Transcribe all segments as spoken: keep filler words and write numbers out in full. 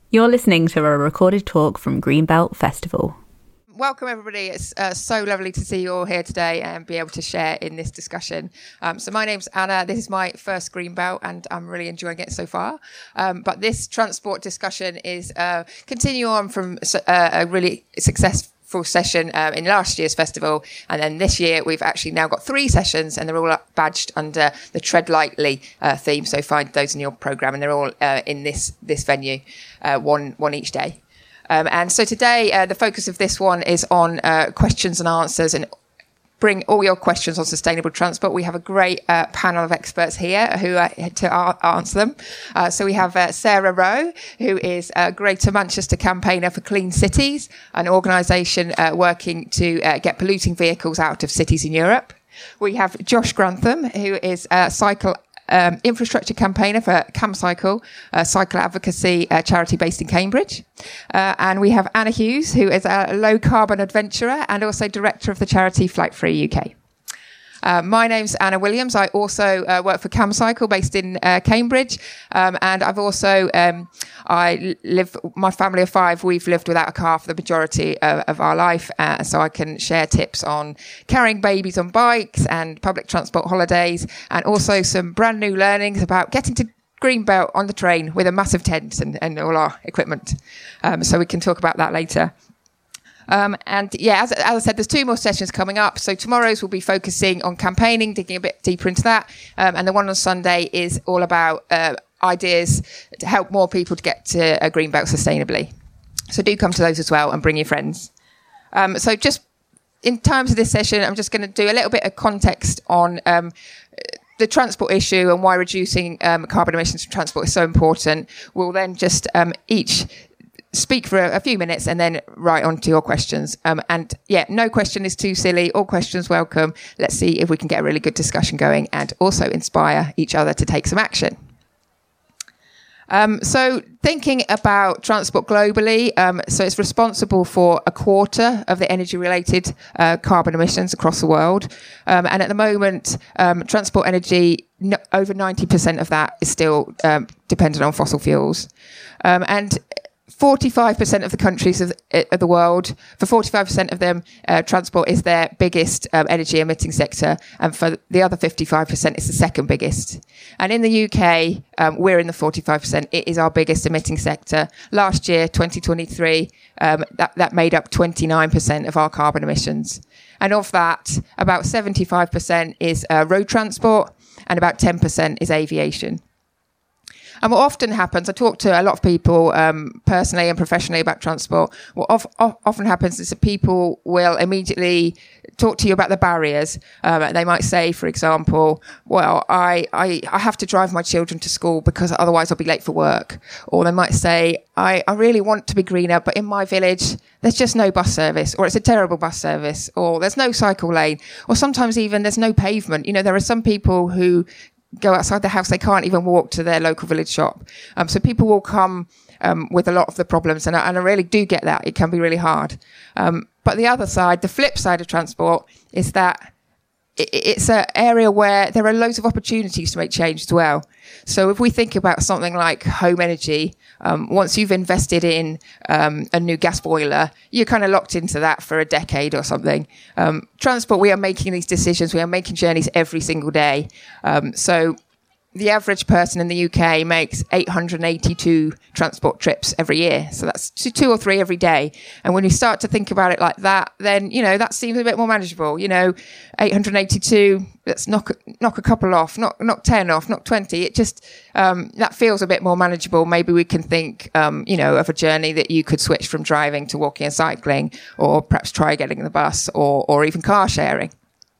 You're listening to a recorded talk from Greenbelt Festival. Welcome everybody. It's uh, so lovely to see you all here today and be able to share in this discussion. Um, so my name's Anna. This is my first Greenbelt and I'm really enjoying it so far. Um, but this transport discussion is uh, continue on from uh, a really successful session um, in last year's festival, and then this year we've actually now got three sessions and they're all badged under the Tread Lightly uh, theme. So find those in your programme and they're all uh, in this this venue, uh, one one each day. Um, and so today, uh, the focus of this one is on uh, questions and answers, and bring all your questions on sustainable transport. We have a great uh, panel of experts here who uh, to uh, answer them. Uh, so we have uh, Sarah Rowe, who is a Greater Manchester campaigner for Clean Cities, an organisation uh, working to uh, get polluting vehicles out of cities in Europe. We have Josh Grantham, who is a cycle Um, infrastructure campaigner for CamCycle, a cycle advocacy uh, charity based in Cambridge. Uh, and we have Anna Hughes, who is a low carbon adventurer and also director of the charity Flight Free U K. Uh, my name's Anna Williams. I also uh, work for CamCycle based in uh, Cambridge. Um, and I've also, um, I live, my family of five, we've lived without a car for the majority of, of our life. Uh, so I can share tips on carrying babies on bikes and public transport holidays, and also some brand new learnings about getting to Greenbelt on the train with a massive tent and, and all our equipment. Um, so we can talk about that later. Um, and yeah, as, as I said, there's two more sessions coming up. So tomorrow's will be focusing on campaigning, digging a bit deeper into that. Um, and the one on Sunday is all about uh, ideas to help more people to get to a Greenbelt sustainably. So do come to those as well and bring your friends. Um, so just in terms of this session, I'm just going to do a little bit of context on um, the transport issue and why reducing um, carbon emissions from transport is so important. We'll then just um, each speak for a, a few minutes and then right on to your questions. Um, and yeah, no question is too silly. All questions welcome. Let's see if we can get a really good discussion going and also inspire each other to take some action. Um, so thinking about transport globally, um, so it's responsible for a quarter of the energy-related uh, carbon emissions across the world. Um, and at the moment, um, transport energy, no, over ninety percent of that is still um, dependent on fossil fuels. Um, and forty-five percent of the countries of, of the world, for forty-five percent of them, uh, transport is their biggest um, energy emitting sector. And for the other fifty-five percent, it's the second biggest. And in the U K, um, we're in the forty-five percent. It is our biggest emitting sector. Last year, twenty twenty-three, um, that, that made up twenty-nine percent of our carbon emissions. And of that, about seventy-five percent is uh, road transport and about ten percent is aviation. And what often happens, I talk to a lot of people um, personally and professionally about transport. What of, of, often happens is that people will immediately talk to you about the barriers. Um, they might say, for example, well, I, I, I have to drive my children to school because otherwise I'll be late for work. Or they might say, I, I really want to be greener, but in my village, there's just no bus service, or it's a terrible bus service, or there's no cycle lane, or sometimes even there's no pavement. You know, there are some people who go outside the house, they can't even walk to their local village shop. Um, so people will come um, with a lot of the problems, and I, and I really do get that. It can be really hard. Um, but the other side, the flip side of transport, is that it, it's an area where there are loads of opportunities to make change as well. So if we think about something like home energy, um, once you've invested in um, a new gas boiler, you're kind of locked into that for a decade or something. Um, transport, we are making these decisions. We are making journeys every single day. Um, so the average person in the U K makes eight hundred eighty-two transport trips every year. So that's two or three every day. And when you start to think about it like that, then, you know, that seems a bit more manageable. You know, eight hundred eighty-two, let's knock, knock a couple off, knock, knock ten off, knock twenty. It just, um, that feels a bit more manageable. Maybe we can think, um, you know, of a journey that you could switch from driving to walking and cycling, or perhaps try getting the bus, or, or even car sharing.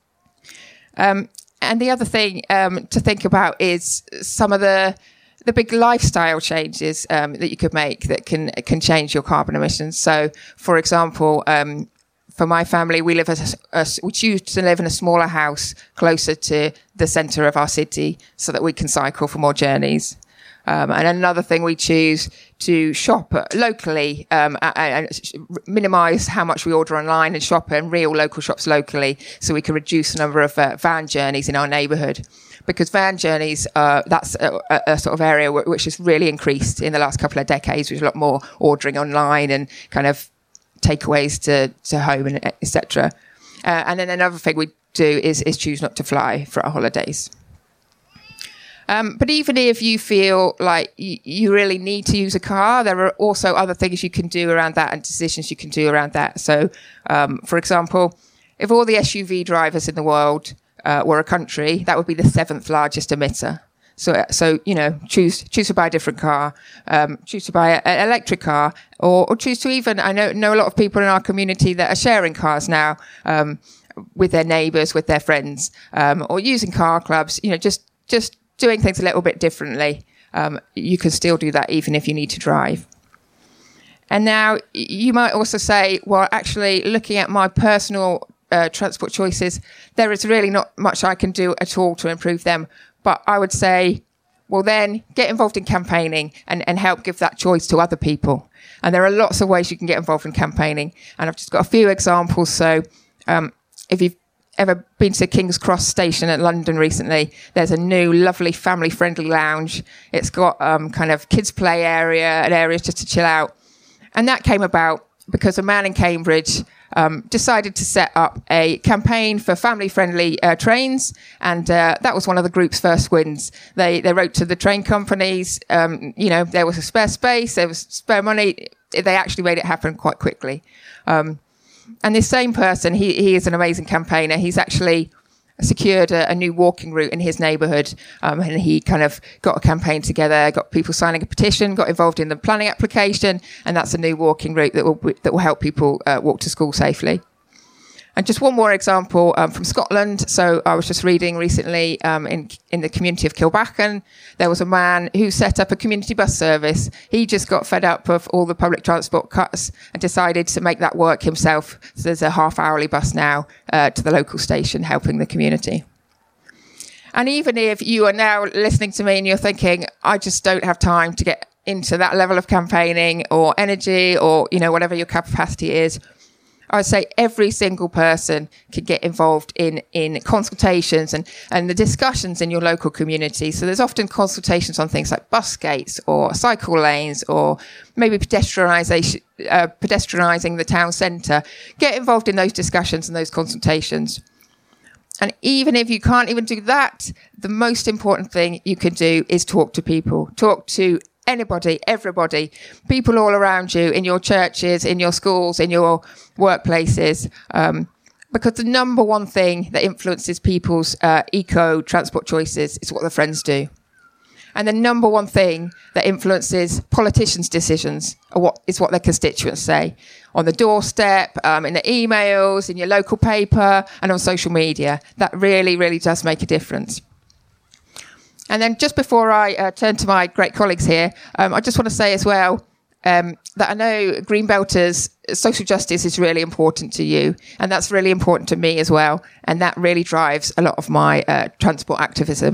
Um, And the other thing um, to think about is some of the the big lifestyle changes um, that you could make that can can change your carbon emissions. So, for example, um, for my family, we live as a, a, we choose to live in a smaller house closer to the centre of our city, so that we can cycle for more journeys. Um, and another thing, we choose to shop locally um, and minimise how much we order online, and shop in real local shops locally, so we can reduce the number of uh, van journeys in our neighbourhood. because van journeys, uh, that's a, a, a sort of area w- which has really increased in the last couple of decades. There's a lot more ordering online and kind of takeaways to, to home and et cetera. Uh, and then another thing we do is, is choose not to fly for our holidays. Um, but even if you feel like you, you really need to use a car, there are also other things you can do around that and decisions you can do around that. So, um, for example, if all the S U V drivers in the world uh, were a country, that would be the seventh largest emitter. So, so you know, choose choose to buy a different car, um, choose to buy an electric car, or, or choose to even, I know, know a lot of people in our community that are sharing cars now um, with their neighbours, with their friends, um, or using car clubs, you know, just just doing things a little bit differently. Um, you can still do that even if you need to drive. And now you might also say, well, actually looking at my personal uh, transport choices, there is really not much I can do at all to improve them. But I would say, well, then get involved in campaigning and, and help give that choice to other people. And there are lots of ways you can get involved in campaigning. And I've just got a few examples. So um, if you've ever been to King's Cross Station at London recently, there's a new lovely family-friendly lounge. It's got um, kind of kids' play area and areas just to chill out. And that came about because a man in Cambridge um, decided to set up a campaign for family-friendly uh, trains, and uh, that was one of the group's first wins. They they wrote to the train companies, um, you know, there was a spare space, there was spare money. They actually made it happen quite quickly. Um, And this same person, he, he is an amazing campaigner. He's actually secured a, a new walking route in his neighbourhood. Um, and he kind of got a campaign together, got people signing a petition, got involved in the planning application. And that's a new walking route that will that will help people uh, walk to school safely. And just one more example um, from Scotland. So I was just reading recently um, in in the community of Kilbachan, there was a man who set up a community bus service. He just got fed up of all the public transport cuts and decided to make that work himself. So there's a half-hourly bus now uh, to the local station helping the community. And even if you are now listening to me and you're thinking, I just don't have time to get into that level of campaigning or energy or, you know, whatever your capacity is, I would say every single person can get involved in, in consultations and, and the discussions in your local community. So there's often consultations on things like bus gates or cycle lanes or maybe pedestrianisation, uh, pedestrianising the town centre. Get involved in those discussions and those consultations. And even if you can't even do that, the most important thing you can do is talk to people. Talk to anybody, everybody, people all around you, in your churches, in your schools, in your workplaces, um, because the number one thing that influences people's uh, eco-transport choices is what their friends do. And the number one thing that influences politicians' decisions are what, is what their constituents say on the doorstep, um, in the emails, in your local paper, and on social media. That really, really does make a difference. And then just before I uh, turn to my great colleagues here, um, I just want to say as well um, that I know Greenbelters, social justice is really important to you. And that's really important to me as well. And that really drives a lot of my uh, transport activism.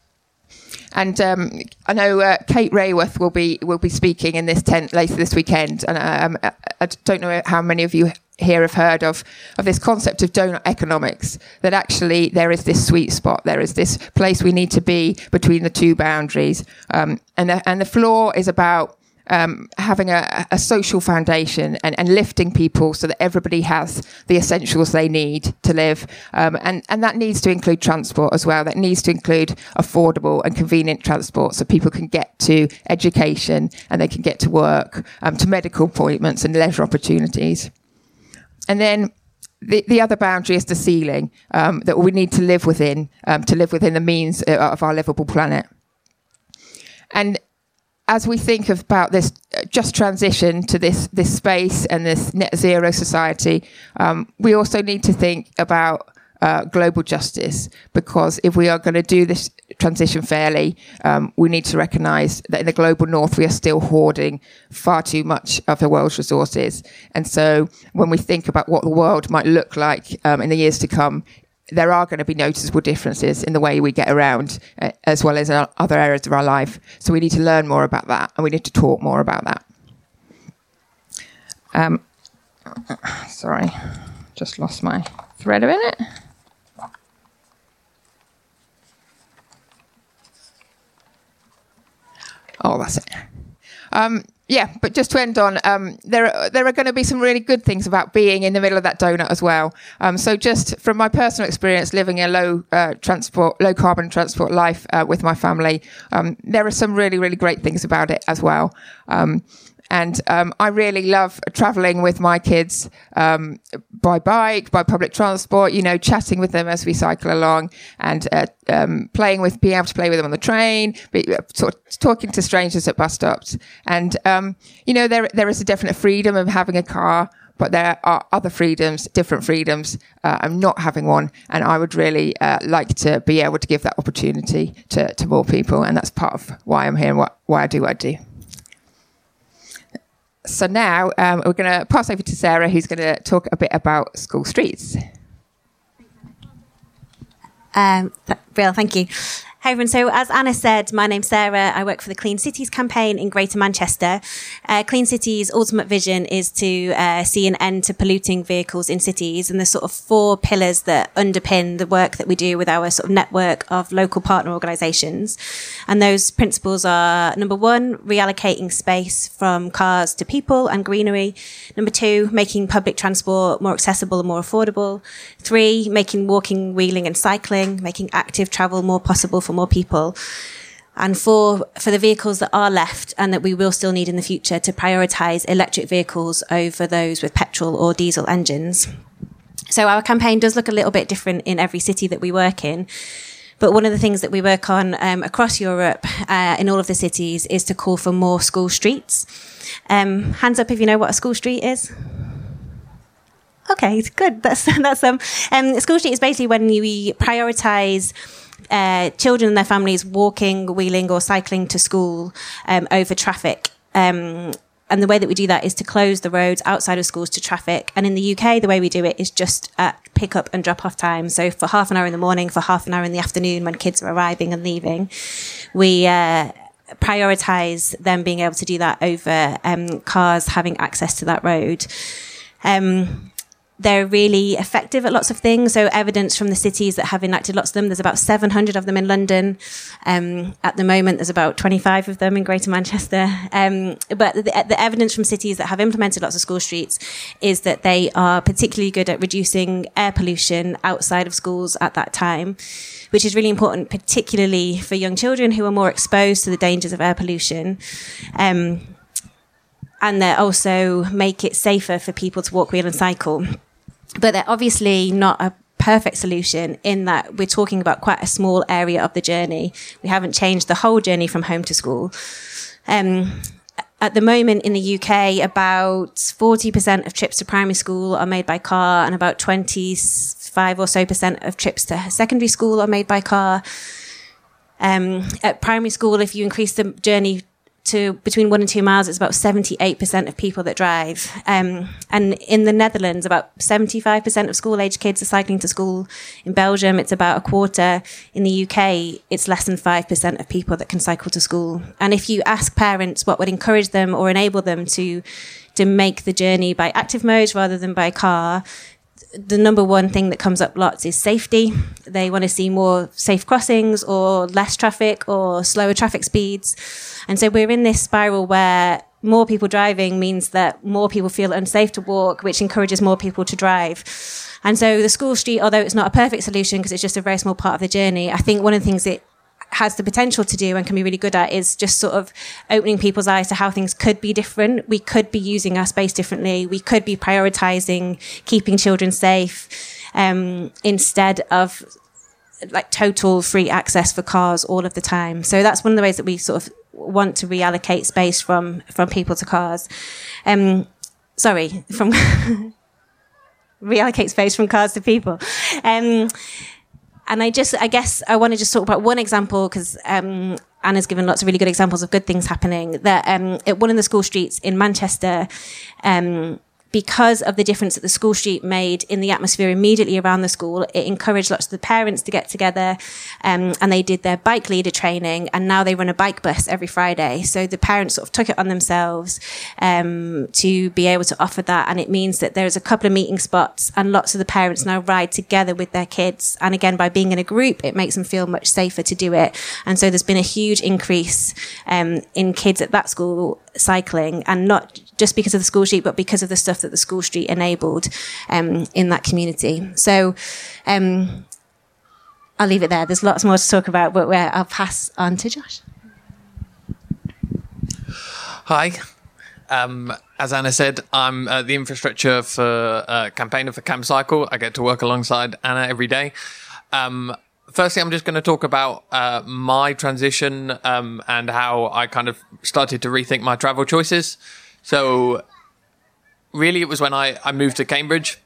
And um, I know uh, Kate Rayworth will be will be speaking in this tent later this weekend. And um, I, I don't know how many of you here have heard of, of this concept of donut economics, that actually there is this sweet spot, there is this place we need to be between the two boundaries. Um, and, the, and the floor is about um, having a, a social foundation and, and lifting people so that everybody has the essentials they need to live. Um, and, and that needs to include transport as well. That needs to include affordable and convenient transport so people can get to education and they can get to work, um, to medical appointments and leisure opportunities. And then the, the other boundary is the ceiling um, that we need to live within, um, to live within the means of our livable planet. And as we think about this just transition to this, this space and this net zero society, um, we also need to think about uh, global justice, because if we are going to do this transition fairly, um, we need to recognise that in the global north we are still hoarding far too much of the world's resources. And so when we think about what the world might look like um, in the years to come, there are going to be noticeable differences in the way we get around, uh, as well as in other areas of our life. So we need to learn more about that, and we need to talk more about that. Um, sorry, just lost my thread a minute. Oh, that's it. Um, yeah, but just to end on, um, there are, there are going to be some really good things about being in the middle of that donut as well. Um, so just from my personal experience living a low uh, transport, low carbon transport life uh, with my family, um, there are some really, really great things about it as well. Um, And um, I really love traveling with my kids um, by bike, by public transport, you know, chatting with them as we cycle along, and uh, um, playing with, being able to play with them on the train, be, uh, sort of talking to strangers at bus stops. And, um, you know, there there is a definite freedom of having a car, but there are other freedoms, different freedoms. Uh, I'm not having one, and I would really uh, like to be able to give that opportunity to, to more people. And that's part of why I'm here and what, why I do what I do. So now um, we're going to pass over to Sarah, who's going to talk a bit about school streets. Um, Brill, thank you. Hi everyone. So as Anna said, my name's Sarah. I work for the Clean Cities campaign in Greater Manchester. Uh, Clean Cities' ultimate vision is to uh, see an end to polluting vehicles in cities, and there's sort of four pillars that underpin the work that we do with our sort of network of local partner organisations. And those principles are, number one, reallocating space from cars to people and greenery. Number two, making public transport more accessible and more affordable. Three, making walking, wheeling and cycling, making active travel more possible for more people. And four, for the vehicles that are left and that we will still need in the future, to prioritise electric vehicles over those with petrol or diesel engines. So our campaign does look a little bit different in every city that we work in. But one of the things that we work on um, across Europe, uh, in all of the cities, is to call for more school streets. Um, hands up if you know what a school street is. Okay, good. That's that's um. Um, a school street is basically when we prioritise uh, children and their families walking, wheeling, or cycling to school um, over traffic. Um, And the way that we do that is to close the roads outside of schools to traffic. And in the U K, the way we do it is just at pick up and drop off time. So for half an hour in the morning, for half an hour in the afternoon when kids are arriving and leaving, we uh, prioritise them being able to do that over um, cars having access to that road. Um, They're really effective at lots of things. So evidence from the cities that have enacted lots of them, there's about seven hundred of them in London. Um, at the moment, there's about twenty-five of them in Greater Manchester. Um, but the, the evidence from cities that have implemented lots of school streets is that they are particularly good at reducing air pollution outside of schools at that time, which is really important, particularly for young children who are more exposed to the dangers of air pollution. Um, and they also make it safer for people to walk, wheel and cycle. But they're obviously not a perfect solution in that we're talking about quite a small area of the journey. We haven't changed the whole journey from home to school. Um, at the moment in the U K, about forty percent of trips to primary school are made by car, and about twenty-five or so percent of trips to secondary school are made by car. Um, at primary school, if you increase the journey to between one and two miles, it's about seventy-eight percent of people that drive. Um, and in the Netherlands, about seventy-five percent of school-age kids are cycling to school. In Belgium, it's about a quarter. In the U K, it's less than five percent of people that can cycle to school. And if you ask parents what would encourage them or enable them to, to make the journey by active modes rather than by car, the number one thing that comes up lots is safety. They want to see more safe crossings or less traffic or slower traffic speeds. And so we're in this spiral where more people driving means that more people feel unsafe to walk, which encourages more people to drive. And so the school street, although it's not a perfect solution because it's just a very small part of the journey, I think one of the things it has the potential to do and can be really good at is just sort of opening people's eyes to how things could be different. We could be using our space differently. We could be prioritising keeping children safe um, instead of like total free access for cars all of the time. So that's one of the ways that we sort of want to reallocate space from, from people to cars. Um, sorry, from reallocate space from cars to people. Um, And I just, I guess I want to just talk about one example because um, Anna's given lots of really good examples of good things happening. That um, at one of the school streets in Manchester, um, because of the difference that the school street made in the atmosphere immediately around the school, it encouraged lots of the parents to get together, um, and they did their bike leader training, and now they run a bike bus every Friday. So the parents sort of took it on themselves um, to be able to offer that, and it means that there's a couple of meeting spots, and lots of the parents now ride together with their kids. And again, by being in a group, it makes them feel much safer to do it. And so there's been a huge increase um, in kids at that school cycling, and not just because of the school street, but because of the stuff that the school street enabled um, in that community. So um, I'll leave it there. There's lots more to talk about, but where I'll pass on to Josh. Hi. Um, as Anna said, I'm uh, the infrastructure for uh, campaigner for CamCycle. I get to work alongside Anna every day. Um, Firstly, I'm just going to talk about uh, my transition um, and how I kind of started to rethink my travel choices. So really, it was when I, I moved to Cambridge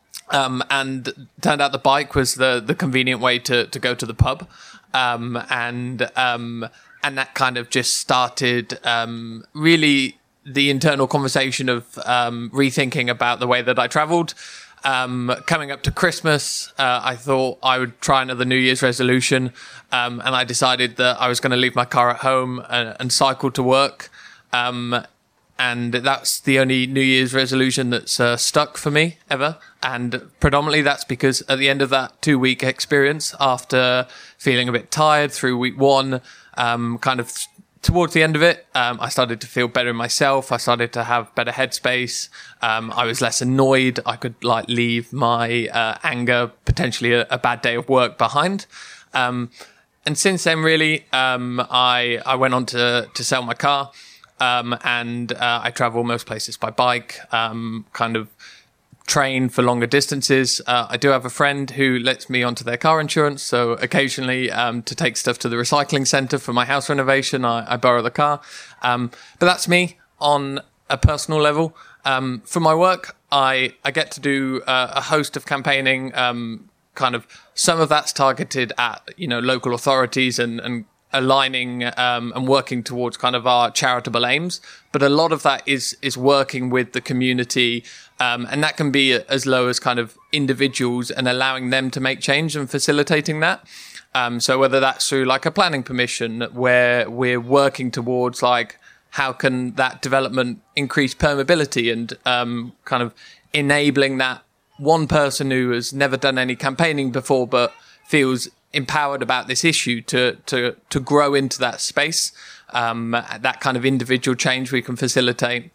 um, and turned out the bike was the, the convenient way to, to go to the pub. Um, and um, and that kind of just started um, really the internal conversation of um, rethinking about the way that I travelled. Um, coming up to Christmas, uh, I thought I would try another New Year's resolution, um, and I decided that I was going to leave my car at home and, and cycle to work. Um, and that's the only New Year's resolution that's uh, stuck for me ever. And predominantly that's because at the end of that two-week experience, after feeling a bit tired through week one, um, kind of towards the end of it, um, I started to feel better in myself. I started to have better headspace. Um, I was less annoyed. I could like leave my uh, anger, potentially a, a bad day of work behind. Um, and since then, really, um, I I went on to to sell my car, um, and uh, I travel most places by bike. Um, kind of train for longer distances. Uh, I do have a friend who lets me onto their car insurance. So occasionally um, to take stuff to the recycling centre for my house renovation, I, I borrow the car. Um, but that's me on a personal level. Um, for my work, I, I get to do uh, a host of campaigning. Um, kind of some of that's targeted at, you know, local authorities and, and aligning um, and working towards kind of our charitable aims. But a lot of that is is working with the community, um, and that can be as low as kind of individuals and allowing them to make change and facilitating that. Um, so whether that's through like a planning permission where we're working towards like how can that development increase permeability and um, kind of enabling that one person who has never done any campaigning before but feels empowered about this issue to to to grow into that space, um, that kind of individual change we can facilitate.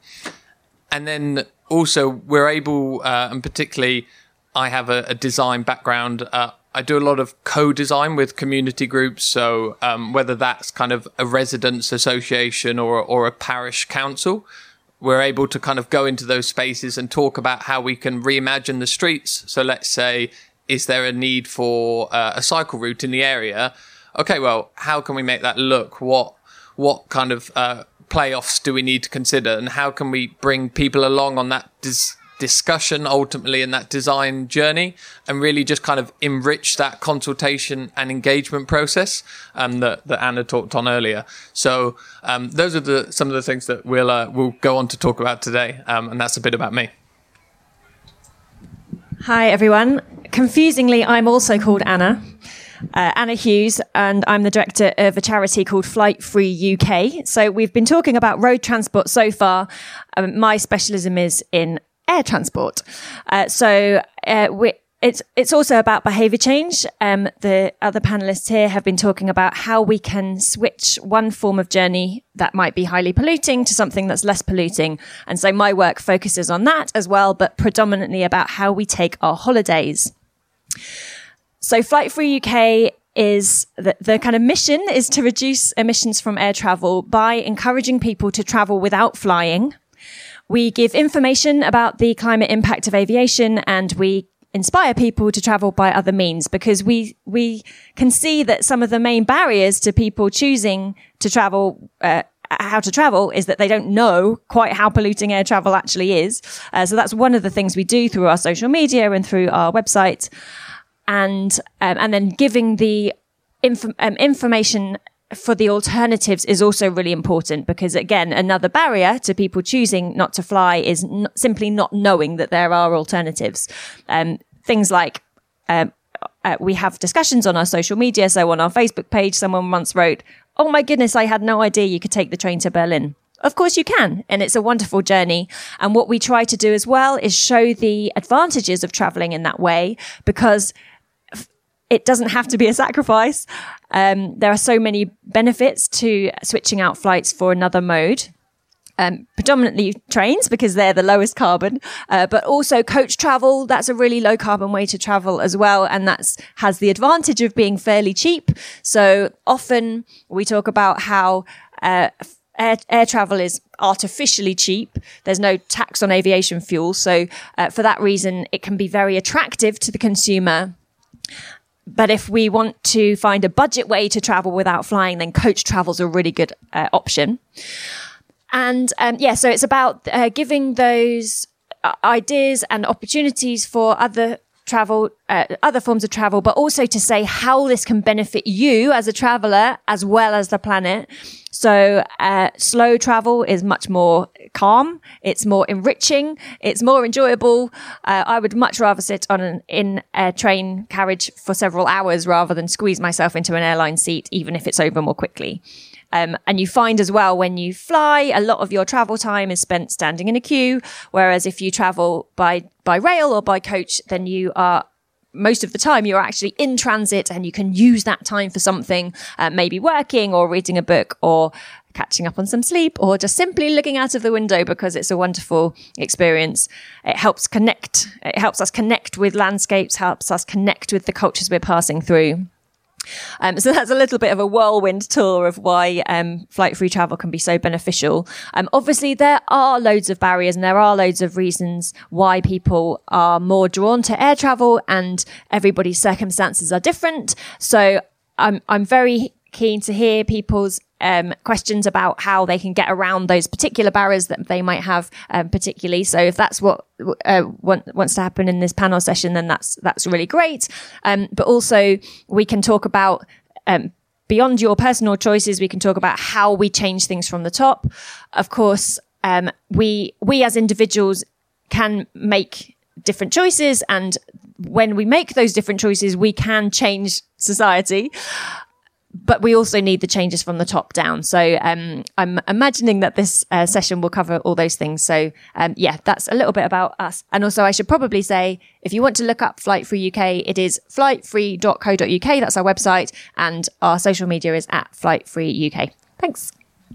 And then also we're able, uh, and particularly I have a, a design background, uh, I do a lot of co-design with community groups. So um, whether that's kind of a residents association or or a parish council, we're able to kind of go into those spaces and talk about how we can reimagine the streets. So let's say, is there a need for uh, a cycle route in the area? Okay, well, how can we make that look? What what kind of uh, playoffs do we need to consider? And how can we bring people along on that dis- discussion ultimately in that design journey and really just kind of enrich that consultation and engagement process um, that, that Anna talked on earlier. So um, those are the some of the things that we'll, uh, we'll go on to talk about today. Um, and that's a bit about me. Hi, everyone. Confusingly, I'm also called Anna, uh, Anna Hughes, and I'm the director of a charity called Flight Free U K. So we've been talking about road transport so far. Um, my specialism is in air transport. Uh, so uh, we, it's it's also about behaviour change. Um, the other panellists here have been talking about how we can switch one form of journey that might be highly polluting to something that's less polluting. And so my work focuses on that as well, but predominantly about how we take our holidays. So Flight Free U K is the, the kind of mission is to reduce emissions from air travel by encouraging people to travel without flying. We give information about the climate impact of aviation, and we inspire people to travel by other means, because we we can see that some of the main barriers to people choosing to travel, uh, how to travel, is that they don't know quite how polluting air travel actually is. Uh, so that's one of the things we do through our social media and through our website, and um, and then giving the inf- um, information for the alternatives is also really important, because again, another barrier to people choosing not to fly is n- simply not knowing that there are alternatives. Um, things like, um, uh, we have discussions on our social media. So on our Facebook page, someone once wrote, "Oh my goodness, I had no idea you could take the train to Berlin." Of course you can, and it's a wonderful journey. And what we try to do as well is show the advantages of traveling in that way, because it doesn't have to be a sacrifice. Um, there are so many benefits to switching out flights for another mode. Um, predominantly trains, because they're the lowest carbon, uh, but also coach travel. That's a really low carbon way to travel as well. And that's has the advantage of being fairly cheap. So often we talk about how, uh, Air, air travel is artificially cheap. There's no tax on aviation fuel. So uh, for that reason, it can be very attractive to the consumer. But if we want to find a budget way to travel without flying, then coach travel is a really good uh, option. And um, yeah, so it's about uh, giving those uh, ideas and opportunities for other travel, uh, other forms of travel, but also to say how this can benefit you as a traveler as well as the planet. So uh, slow travel is much more calm. It's more enriching. It's more enjoyable. Uh, I would much rather sit on an in a train carriage for several hours rather than squeeze myself into an airline seat, even if it's over more quickly. Um, and you find as well, when you fly, a lot of your travel time is spent standing in a queue. Whereas if you travel by, by rail or by coach, then you are, most of the time, you're actually in transit, and you can use that time for something, uh, maybe working or reading a book or catching up on some sleep, or just simply looking out of the window, because it's a wonderful experience. It helps connect. It helps us connect with landscapes, helps us connect with the cultures we're passing through. Um, so that's a little bit of a whirlwind tour of why um, flight-free travel can be so beneficial. Um, obviously, there are loads of barriers and there are loads of reasons why people are more drawn to air travel, and everybody's circumstances are different. So I'm I'm very keen to hear people's um, questions about how they can get around those particular barriers that they might have, um, particularly. So if that's what uh, want, wants to happen in this panel session, then that's that's really great. Um, but also we can talk about um, beyond your personal choices. We can talk about how we change things from the top. Of course, um, we we as individuals can make different choices, and when we make those different choices, we can change society. But we also need the changes from the top down. So um, I'm imagining that this uh, session will cover all those things. So um, yeah, that's a little bit about us. And also I should probably say, if you want to look up Flight Free U K, it is flight free dot co dot U K. That's our website. And our social media is at Flight Free U K. Thanks.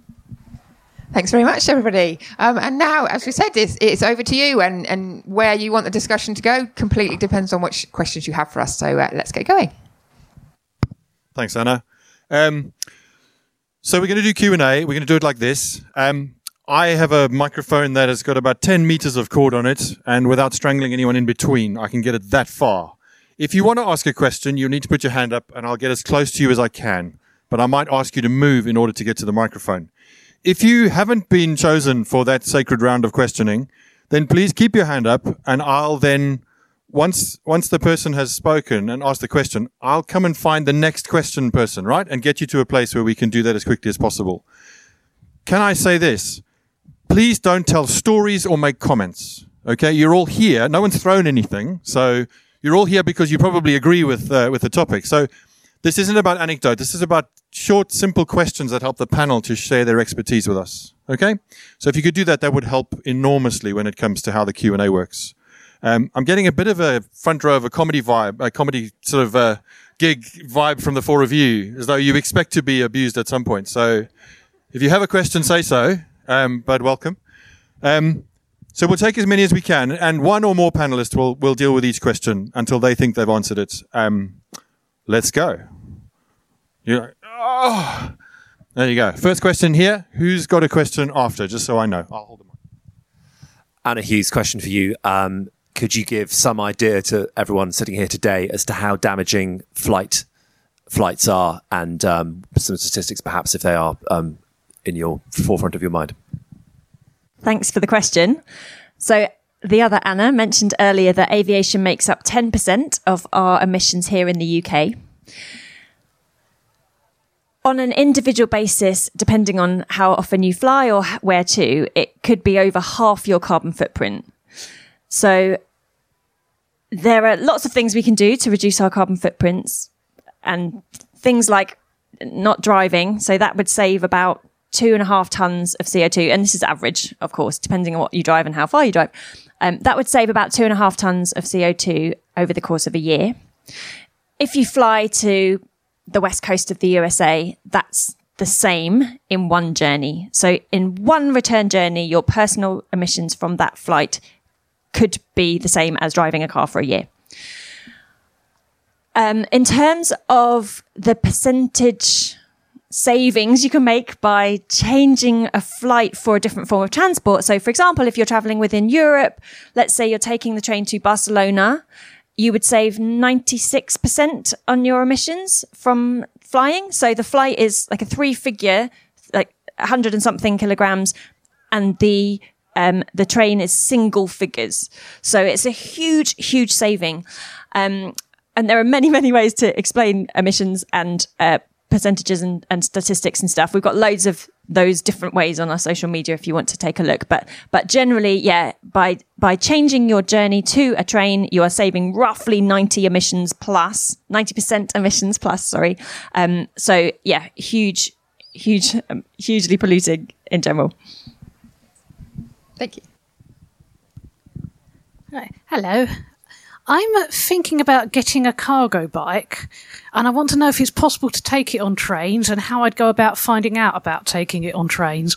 Thanks very much, everybody. Um, and now, as we said, it's, it's over to you, and, and where you want the discussion to go completely depends on which questions you have for us. So uh, let's get going. Thanks, Anna. Um, so we're going to do Q and A. We're going to do it like this. Um, I have a microphone that has got about ten meters of cord on it, and without strangling anyone in between, I can get it that far. If you want to ask a question, you need to put your hand up, and I'll get as close to you as I can. But I might ask you to move in order to get to the microphone. If you haven't been chosen for that sacred round of questioning, then please keep your hand up, and I'll then... Once once the person has spoken and asked the question, I'll come and find the next question person, right? And get you to a place where we can do that as quickly as possible. Can I say this? Please don't tell stories or make comments, okay? You're all here. No one's thrown anything. So you're all here because you probably agree with uh, with the topic. So this isn't about anecdote. This is about short, simple questions that help the panel to share their expertise with us, okay? So if you could do that, that would help enormously when it comes to how the Q and A works. Um, I'm getting a bit of a front row of a comedy vibe, a comedy sort of uh, gig vibe from the four of you, as though you expect to be abused at some point. So if you have a question, say so, um, but welcome. Um, so we'll take as many as we can, and one or more panelists will, will deal with each question until they think they've answered it. Um, let's go. You're like, oh, there you go. First question here. Who's got a question after, just so I know? I'll hold them up. Anna Hughes, question for you. Um, Could you give some idea to everyone sitting here today as to how damaging flight flights are, and um, some statistics perhaps if they are um, in your forefront of your mind? Thanks for the question. So the other Anna mentioned earlier that aviation makes up ten percent of our emissions here in the U K. on an individual basis, depending on how often you fly or where to, it could be over half your carbon footprint. So there are lots of things we can do to reduce our carbon footprints, and things like not driving. So that would save about two and a half tons of C O two. And this is average, of course, depending on what you drive and how far you drive. Um, that would save about two and a half tons of C O two over the course of a year. If you fly to the west coast of the U S A, that's the same in one journey. So in one return journey, your personal emissions from that flight could be the same as driving a car for a year. Um, in terms of the percentage savings you can make by changing a flight for a different form of transport. So for example, if you're traveling within Europe, let's say you're taking the train to Barcelona, you would save ninety-six percent on your emissions from flying. So the flight is like a three figure, like a hundred and something kilograms, and the um, the train is single figures. So it's a huge, huge saving. Um, and there are many, many ways to explain emissions and uh, percentages and, and statistics and stuff. We've got loads of those different ways on our social media if you want to take a look. But but generally, yeah, by by changing your journey to a train, you are saving roughly ninety emissions plus, ninety percent emissions plus, sorry. Um, so yeah, huge, huge, um, hugely polluting in general. Thank you. Right. Hello. I'm thinking about getting a cargo bike, and I want to know if it's possible to take it on trains and how I'd go about finding out about taking it on trains.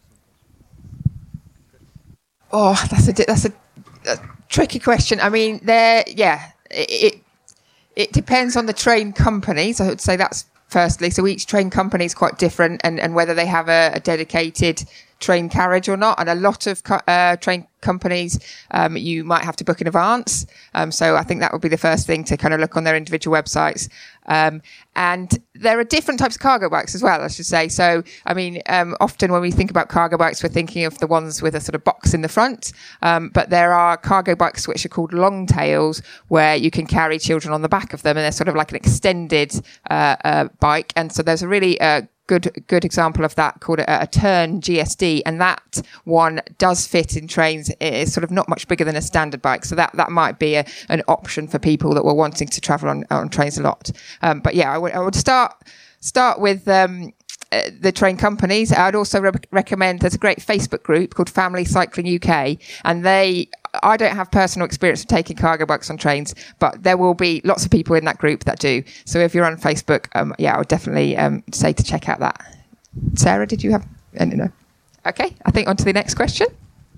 Oh, that's a that's a, a tricky question. I mean, there, yeah, it, it it depends on the train companies. I would say that's firstly. So each train company is quite different, and, and whether they have a, a dedicated train carriage or not. And a lot of co- uh, train companies, um, you might have to book in advance. Um, so I think that would be the first thing to kind of look on their individual websites. Um, and there are different types of cargo bikes as well, I should say. So, I mean, um, often when we think about cargo bikes, we're thinking of the ones with a sort of box in the front. Um, but there are cargo bikes which are called long tails, where you can carry children on the back of them, and they're sort of like an extended uh, uh, bike. And so there's a really uh, good good example of that called a, a Tern G S D, and that one does fit in trains. It's sort of not much bigger than a standard bike, so that that might be a, an option for people that were wanting to travel on, on trains a lot. Um, but yeah, I would I would start start with um, uh, the train companies. I'd also re- recommend there's a great Facebook group called Family Cycling U K, and they I don't have personal experience of taking cargo bikes on trains, but there will be lots of people in that group that do. So if you're on Facebook, um, yeah, I would definitely um, say to check out that. Sarah, did you have any? No. Okay, I think on to the next question.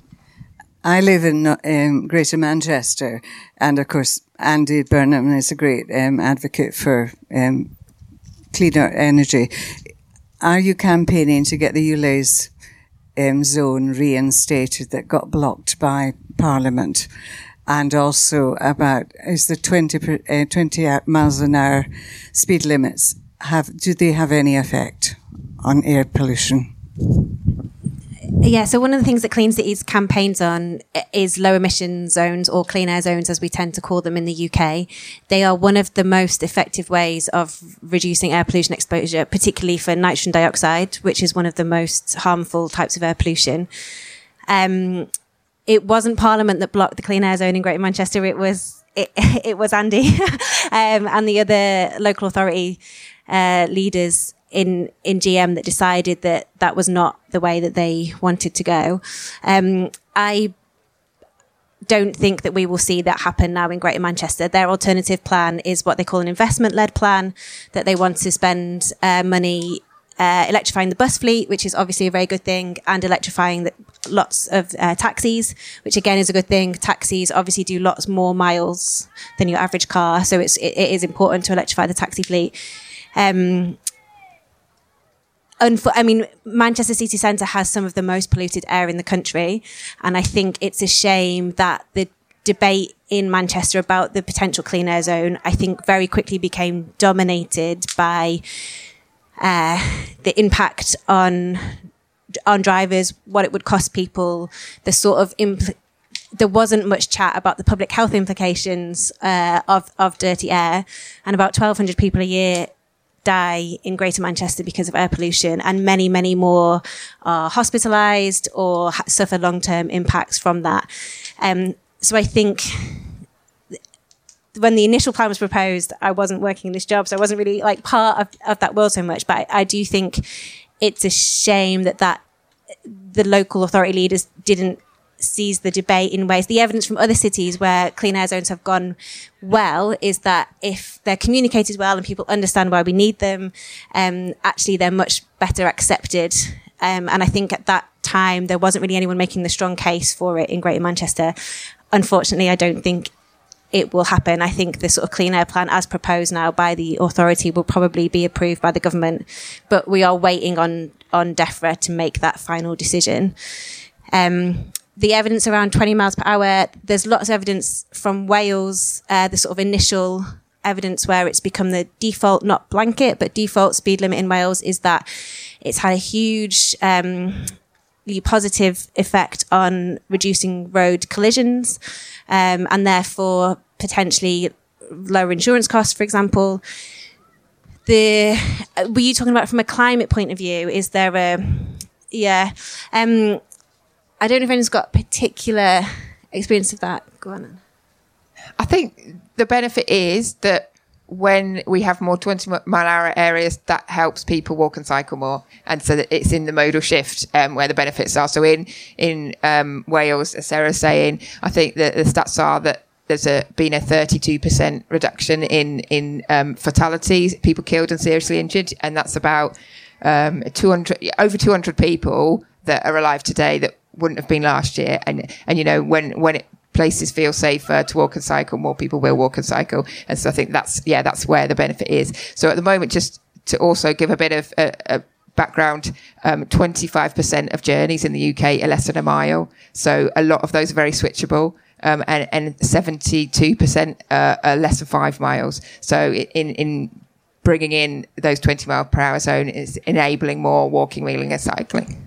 I live in um, Greater Manchester, and of course, Andy Burnham is a great um, advocate for um, cleaner energy. Are you campaigning to get the ULEZ um, zone reinstated that got blocked by Parliament? And also about, is the twenty, uh, twenty miles an hour speed limits, have do they have any effect on air pollution? Yeah, so one of the things that Clean Cities campaigns on is low emission zones, or clean air zones as we tend to call them in the U K. They are one of the most effective ways of reducing air pollution exposure, particularly for nitrogen dioxide, which is one of the most harmful types of air pollution. Um, it wasn't Parliament that blocked the clean air zone in Greater Manchester. It was it, it was Andy um, and the other local authority uh, leaders in in G M that decided that that was not the way that they wanted to go. Um, I don't think that we will see that happen now in Greater Manchester. Their alternative plan is what they call an investment-led plan, that they want to spend uh, money uh, electrifying the bus fleet, which is obviously a very good thing, and electrifying the, lots of uh, taxis, which again is a good thing. Taxis obviously do lots more miles than your average car, so it's, it, it is important to electrify the taxi fleet. Um, Unfo- I mean, Manchester city centre has some of the most polluted air in the country, and I think it's a shame that the debate in Manchester about the potential clean air zone, I think, very quickly became dominated by uh, the impact on on drivers, what it would cost people, the sort of impl- there wasn't much chat about the public health implications uh, of of dirty air, and about twelve hundred people a year die in Greater Manchester because of air pollution, and many, many more are hospitalised or ha- suffer long-term impacts from that. Um, so I think when the initial plan was proposed, I wasn't working in this job, so I wasn't really like part of, of that world so much. But I, I do think it's a shame that that the local authority leaders didn't seize the debate in ways. The evidence from other cities where clean air zones have gone well is that if they're communicated well and people understand why we need them, um, actually they're much better accepted. Um, and I think at that time there wasn't really anyone making the strong case for it in Greater Manchester. Unfortunately, I don't think it will happen. I think the sort of clean air plan as proposed now by the authority will probably be approved by the government, but we are waiting on, on DEFRA to make that final decision. Um, The evidence around twenty miles per hour, there's lots of evidence from Wales, uh, the sort of initial evidence where it's become the default, not blanket, but default speed limit in Wales is that it's had a huge um, positive effect on reducing road collisions um, and therefore potentially lower insurance costs, for example. The were you talking about from a climate point of view? Is there a, yeah, um, I don't know if anyone's got particular experience of that. Go on. I think the benefit is that when we have more twenty mile an hour areas, that helps people walk and cycle more. And so that it's in the modal shift um, where the benefits are. So in, in um, Wales, as Sarah's saying, I think that the stats are that there's a, been a thirty-two percent reduction in, in um, fatalities, people killed and seriously injured. And that's about um, two hundred, over two hundred people that are alive today that wouldn't have been last year. And, and you know, when, when it, places feel safer to walk and cycle, more people will walk and cycle. And so I think that's, yeah, that's where the benefit is. So at the moment, just to also give a bit of a, a background, um, twenty-five percent of journeys in the U K are less than a mile. So a lot of those are very switchable. Um, and, and seventy-two percent uh, are less than five miles. So in, in bringing in those twenty mile per hour zone is enabling more walking, wheeling and cycling.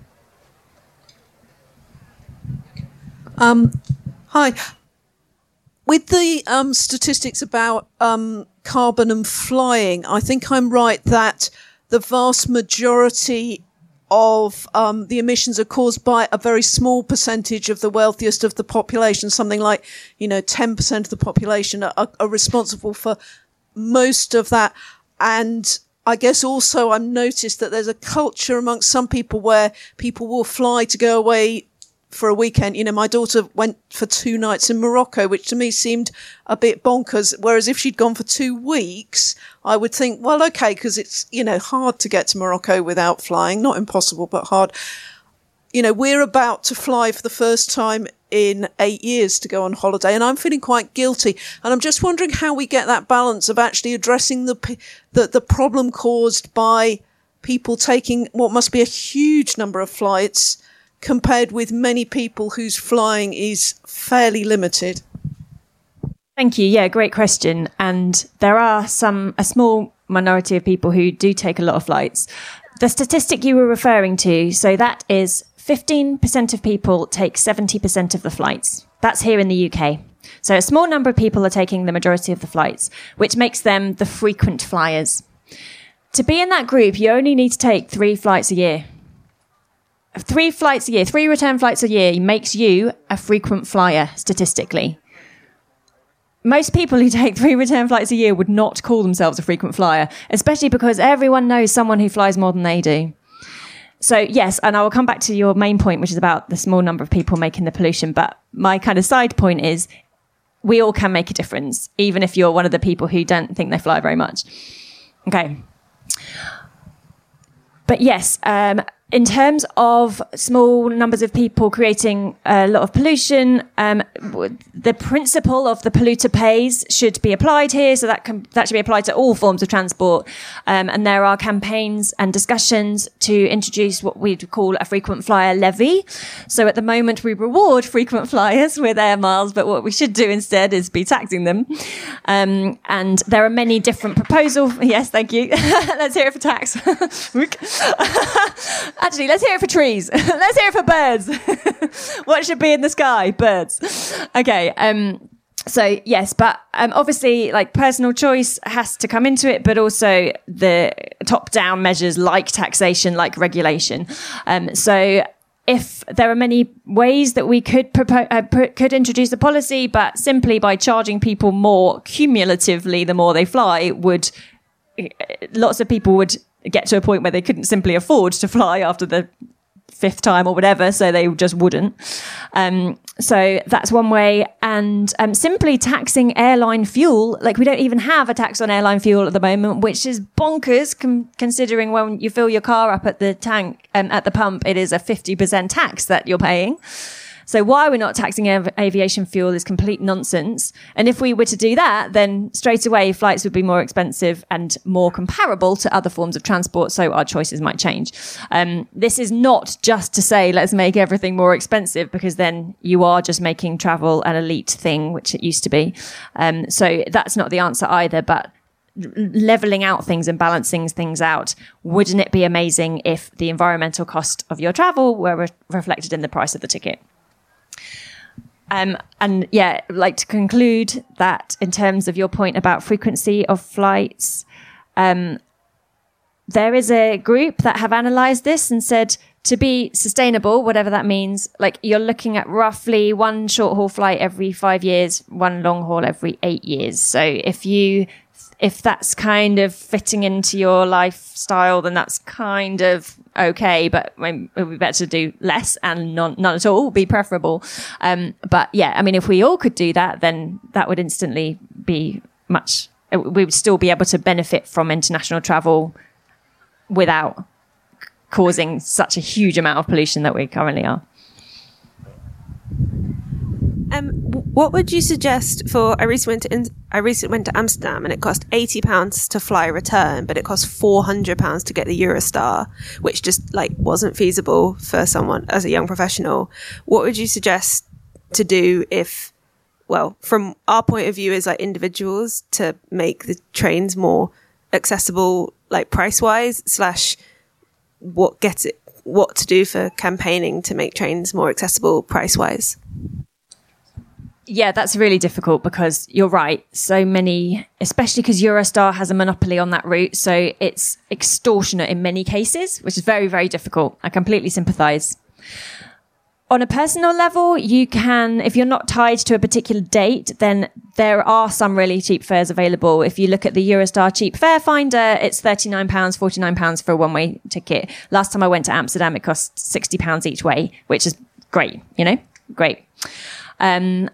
Um, Hi. With the um, statistics about um, carbon and flying, I think I'm right that the vast majority of um, the emissions are caused by a very small percentage of the wealthiest of the population. Something like, you know, ten percent of the population are, are responsible for most of that. And I guess also I've noticed that there's a culture amongst some people where people will fly to go away for a weekend. You know, my daughter went for two nights in Morocco, which to me seemed a bit bonkers. Whereas if she'd gone for two weeks, I would think, well, okay, because it's, you know, hard to get to Morocco without flying. Not impossible, but hard. You know, we're about to fly for the first time in eight years to go on holiday, and I'm feeling quite guilty. And I'm just wondering how we get that balance of actually addressing the the, the problem caused by people taking what must be a huge number of flights compared with many people whose flying is fairly limited. Thank you. Yeah, great question. And there are some, a small minority of people who do take a lot of flights. The statistic you were referring to, so that is fifteen percent of people take seventy percent of the flights. That's here in the U K. So a small number of people are taking the majority of the flights, which makes them the frequent flyers. To be in that group, you only need to take three flights a year. Three flights a year, three return flights a year makes you a frequent flyer statistically. Most people who take three return flights a year would not call themselves a frequent flyer, especially because everyone knows someone who flies more than they do. So yes, and I will come back to your main point, which is about the small number of people making the pollution. But my kind of side point is we all can make a difference, even if you're one of the people who don't think they fly very much. Okay. But yes, um, in terms of small numbers of people creating a lot of pollution, um, the principle of the polluter pays should be applied here. So that can, that should be applied to all forms of transport. Um, and there are campaigns and discussions to introduce what we'd call a frequent flyer levy. So at the moment, we reward frequent flyers with air miles, but what we should do instead is be taxing them. Um, and there are many different proposals. Yes, thank you. Let's hear it for tax. Actually, let's hear it for trees. Let's hear it for birds. What should be in the sky? Birds. Okay. Um, So yes, but um, obviously, like personal choice has to come into it, but also the top-down measures like taxation, like regulation. Um, so if there are many ways that we could propose, uh, put, could introduce a policy, but simply by charging people more cumulatively, the more they fly, would lots of people would get to a point where they couldn't simply afford to fly after the fifth time or whatever, so they just wouldn't. Um, so that's one way. And um, simply taxing airline fuel, like we don't even have a tax on airline fuel at the moment, which is bonkers com- considering when you fill your car up at the tank and um, at the pump, it is a fifty percent tax that you're paying. So why we're not taxing av- aviation fuel is complete nonsense. And if we were to do that, then straight away flights would be more expensive and more comparable to other forms of transport. So our choices might change. Um, this is not just to say, let's make everything more expensive, because then you are just making travel an elite thing, which it used to be. Um, so that's not the answer either. But leveling out things and balancing things out, wouldn't it be amazing if the environmental cost of your travel were re- reflected in the price of the ticket? Um, and yeah, I'd like to conclude that in terms of your point about frequency of flights, um, there is a group that have analysed this and said to be sustainable, whatever that means, like you're looking at roughly one short haul flight every five years, one long haul every eight years. So if you, if that's kind of fitting into your lifestyle, then that's kind of okay, but it would be better to do less and none, none at all would be preferable. Um, but yeah, I mean, if we all could do that, then that would instantly be much, we would still be able to benefit from international travel without causing such a huge amount of pollution that we currently are. Um, what would you suggest for? I recently went to in, I recently went to Amsterdam, and it cost eighty pounds to fly return, but it cost four hundred pounds to get the Eurostar, which just like wasn't feasible for someone as a young professional. What would you suggest to do if, well, from our point of view as like individuals, to make the trains more accessible, like price wise, slash what get it, what to do for campaigning to make trains more accessible price wise? Yeah, that's really difficult because you're right. So many, especially because Eurostar has a monopoly on that route. So it's extortionate in many cases, which is very, very difficult. I completely sympathise. On a personal level, you can, if you're not tied to a particular date, then there are some really cheap fares available. If you look at the Eurostar cheap fare finder, it's thirty-nine pounds, forty-nine pounds for a one-way ticket. Last time I went to Amsterdam, it cost sixty pounds each way, which is great, you know, great. Um,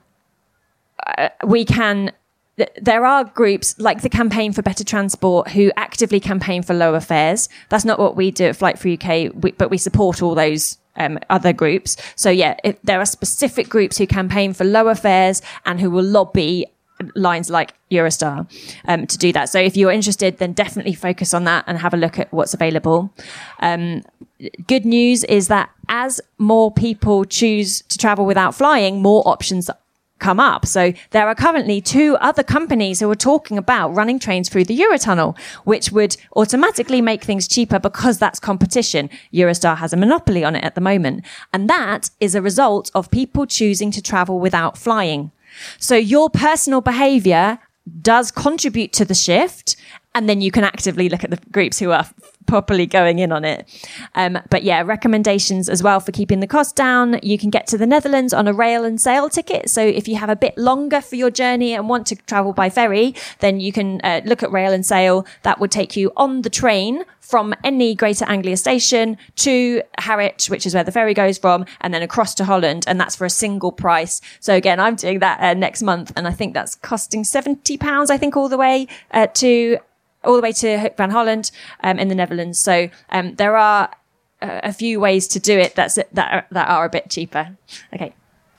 Uh, we can, th- there are groups like the Campaign for Better Transport who actively campaign for lower fares. That's not what we do at Flight for U K, we, but we support all those um, other groups. So yeah, if there are specific groups who campaign for lower fares and who will lobby lines like Eurostar um, to do that. So if you're interested, then definitely focus on that and have a look at what's available. Um, good news is that as more people choose to travel without flying, more options come up. So there are currently two other companies who are talking about running trains through the Eurotunnel, which would automatically make things cheaper because that's competition. Eurostar has a monopoly on it at the moment. And that is a result of people choosing to travel without flying. So your personal behavior does contribute to the shift. And then you can actively look at the groups who are properly going in on it. Um, but yeah, recommendations as well for keeping the cost down. You can get to the Netherlands on a rail and sail ticket. So if you have a bit longer for your journey and want to travel by ferry, then you can uh, look at rail and sail. That would take you on the train from any Greater Anglia station to Harwich, which is where the ferry goes from, and then across to Holland. And that's for a single price. So again, I'm doing that uh, next month. And I think that's costing seventy pounds, I think, all the way uh, to all the way to Hoek van Holland um, in the Netherlands. So um, there are uh, a few ways to do it that's, that, are, that are a bit cheaper. Okay.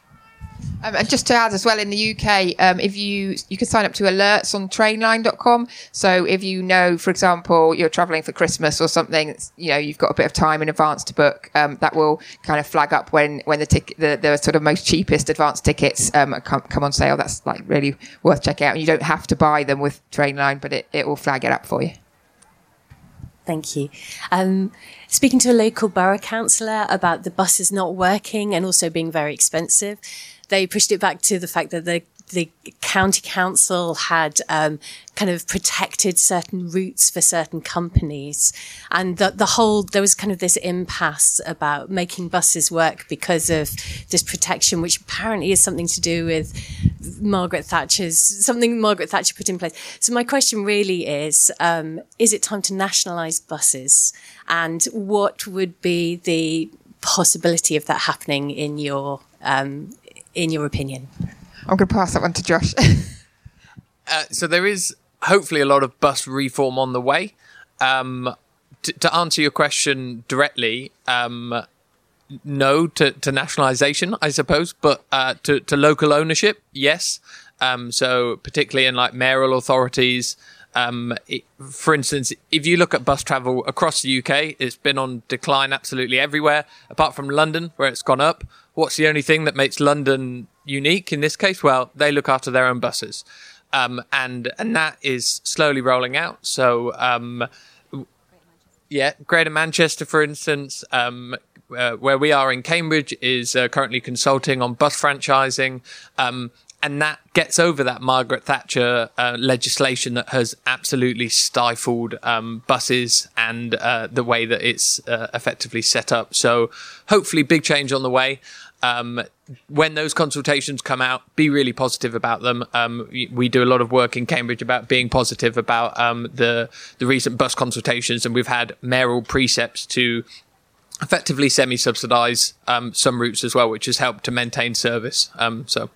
Um, and just to add as well, in the U K, um, if you you can sign up to alerts on trainline dot com. So if you know, for example, you're travelling for Christmas or something, you know, you've got a bit of time in advance to book, um, that will kind of flag up when, when the, tic- the the sort of most cheapest advance tickets um, come, come on sale. That's like really worth checking out. And you don't have to buy them with Trainline, but it, it will flag it up for you. Thank you. Um, speaking to a local borough councillor about the buses not working and also being very expensive, they pushed it back to the fact that the the county council had um, kind of protected certain routes for certain companies, and the, the whole there was kind of this impasse about making buses work because of this protection, which apparently is something to do with Margaret Thatcher's something Margaret Thatcher put in place. So my question really is: um, is it time to nationalise buses, and what would be the possibility of that happening in your um, in your opinion? I'm going to pass that one to Josh. uh, so there is hopefully a lot of bus reform on the way. Um, t- to answer your question directly, um, no to, to nationalisation, I suppose, but uh, to, to local ownership, yes. Um, so particularly in like mayoral authorities. Um, it, for instance, if you look at bus travel across the U K, it's been on decline absolutely everywhere, apart from London, where it's gone up. What's the only thing that makes London unique in this case? Well, they look after their own buses. Um, and, and that is slowly rolling out. So, um, yeah, Greater Manchester, for instance, um, uh, where we are in Cambridge, is uh, currently consulting on bus franchising. Um, And that gets over that Margaret Thatcher uh, legislation that has absolutely stifled um, buses and uh, the way that it's uh, effectively set up. So hopefully big change on the way. Um, when those consultations come out, be really positive about them. Um, we, we do a lot of work in Cambridge about being positive about um, the, the recent bus consultations, and we've had mayoral precepts to effectively semi-subsidise um, some routes as well, which has helped to maintain service. Um, so.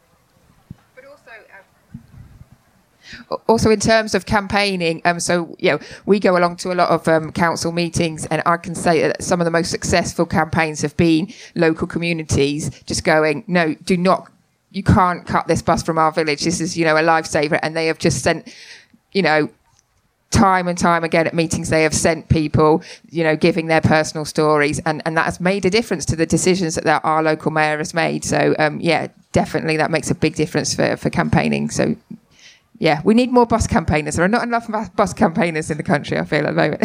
Also, in terms of campaigning, um, so you know, we go along to a lot of um, council meetings, and I can say that some of the most successful campaigns have been local communities just going, no, do not, you can't cut this bus from our village. This is, you know, a lifesaver, and they have just sent, you know, time and time again at meetings, they have sent people, you know, giving their personal stories, and, and that has made a difference to the decisions that our local mayor has made. So, um, yeah, definitely that makes a big difference for, for campaigning. So. Yeah, we need more bus campaigners. There are not enough bus campaigners in the country, I feel, at the moment.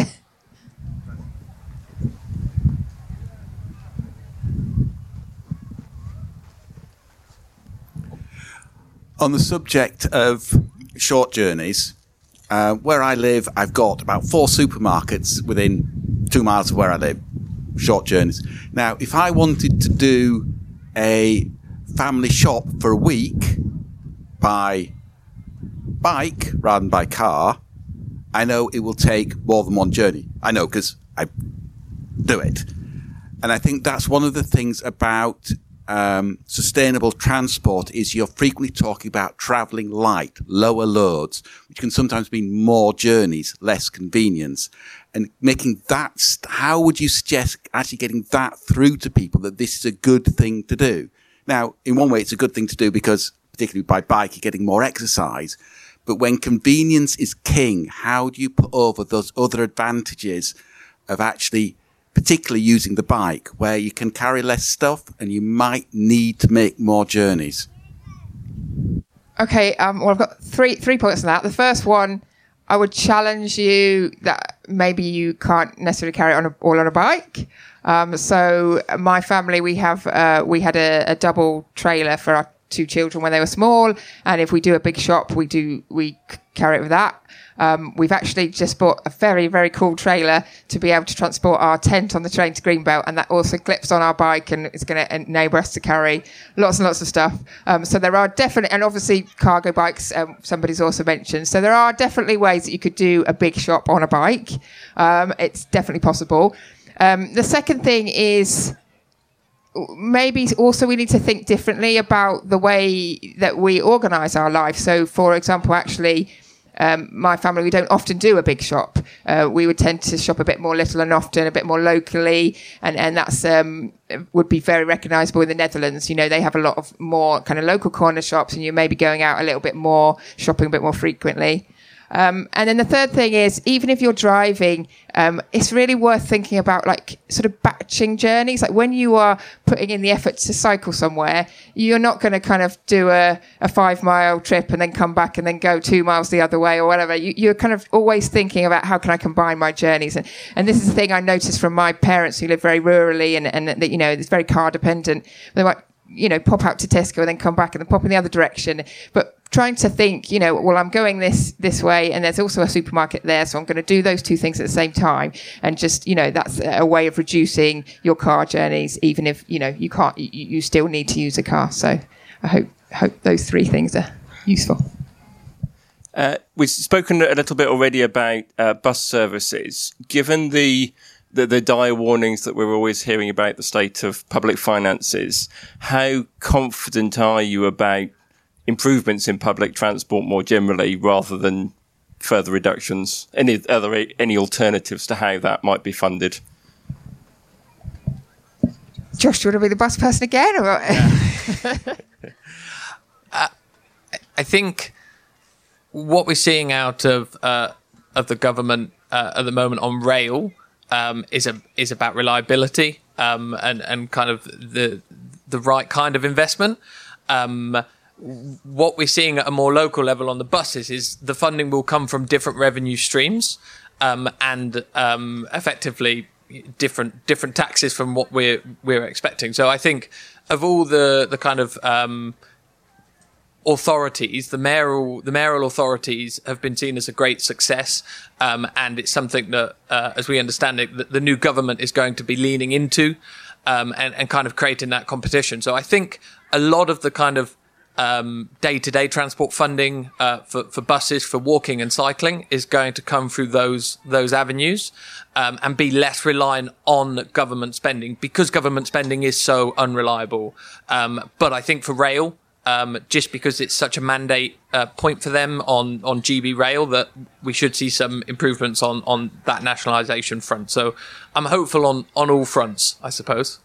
On the subject of short journeys, uh, where I live, I've got about four supermarkets within two miles of where I live. Short journeys. Now, if I wanted to do a family shop for a week by bike rather than by car, I know it will take more than one journey. I know because I do it. And I think that's one of the things about um, sustainable transport is you're frequently talking about travelling light, lower loads, which can sometimes mean more journeys, less convenience. And making that, how would you suggest actually getting that through to people that this is a good thing to do? Now, in one way, it's a good thing to do because particularly by bike, you're getting more exercise. But when convenience is king, how do you put over those other advantages of actually particularly using the bike where you can carry less stuff and you might need to make more journeys? Okay, um, well, I've got three three points on that. The first one, I would challenge you that maybe you can't necessarily carry it on a, all on a bike. Um, so my family, we have uh, we had a, a double trailer for our two children when they were small, and if we do a big shop, we do we carry it with that. Um, we've actually just bought a very, very cool trailer to be able to transport our tent on the train to Greenbelt, and that also clips on our bike and it's going to enable us to carry lots and lots of stuff. Um, so there are definitely, and obviously cargo bikes, um, somebody's also mentioned. So there are definitely ways that you could do a big shop on a bike. Um, it's definitely possible. Um, the second thing is, maybe also we need to think differently about the way that we organise our life. So, for example, actually, um, my family, we don't often do a big shop. Uh, we would tend to shop a bit more little and often, a bit more locally, and and that's um, would be very recognisable in the Netherlands. You know, they have a lot of more kind of local corner shops, and you may be going out a little bit more, shopping a bit more frequently. Um, and then the third thing is, even if you're driving, um, it's really worth thinking about like sort of batching journeys. Like when you are putting in the effort to cycle somewhere, you're not going to kind of do a, a five mile trip and then come back and then go two miles the other way or whatever. You, you're kind of always thinking about how can I combine my journeys. And, and this is the thing I noticed from my parents who live very rurally and, and that, you know, it's very car dependent. They're like, you know, pop out to Tesco and then come back and then pop in the other direction. But trying to think, you know, well, I'm going this this way and there's also a supermarket there, so I'm going to do those two things at the same time. And just, you know, that's a way of reducing your car journeys, even if, you know, you can't, you, you still need to use a car. So I hope hope those three things are useful. Uh, we've spoken a little bit already about uh, bus services. Given the, the the dire warnings that we're always hearing about the state of public finances, how confident are you about improvements in public transport more generally, rather than further reductions? Any other any alternatives to how that might be funded? Josh, do you want to be the bus person again? Or uh, I think what we're seeing out of uh, of the government uh, at the moment on rail um, is a is about reliability um, and and kind of the the right kind of investment. Um, what we're seeing at a more local level on the buses is the funding will come from different revenue streams um, and um, effectively different different taxes from what we're we're expecting. So I think of all the the kind of um, authorities, the mayoral the mayoral authorities have been seen as a great success, um, and it's something that, uh, as we understand it, that the new government is going to be leaning into um, and, and kind of creating that competition. So I think a lot of the kind of um, day-to-day transport funding uh, for, for buses, for walking and cycling, is going to come through those those avenues um, and be less reliant on government spending, because government spending is so unreliable. Um, but I think for rail, Um, just because it's such a mandate uh, point for them on, on G B Rail, that we should see some improvements on, on that nationalisation front. So I'm hopeful on, on all fronts, I suppose.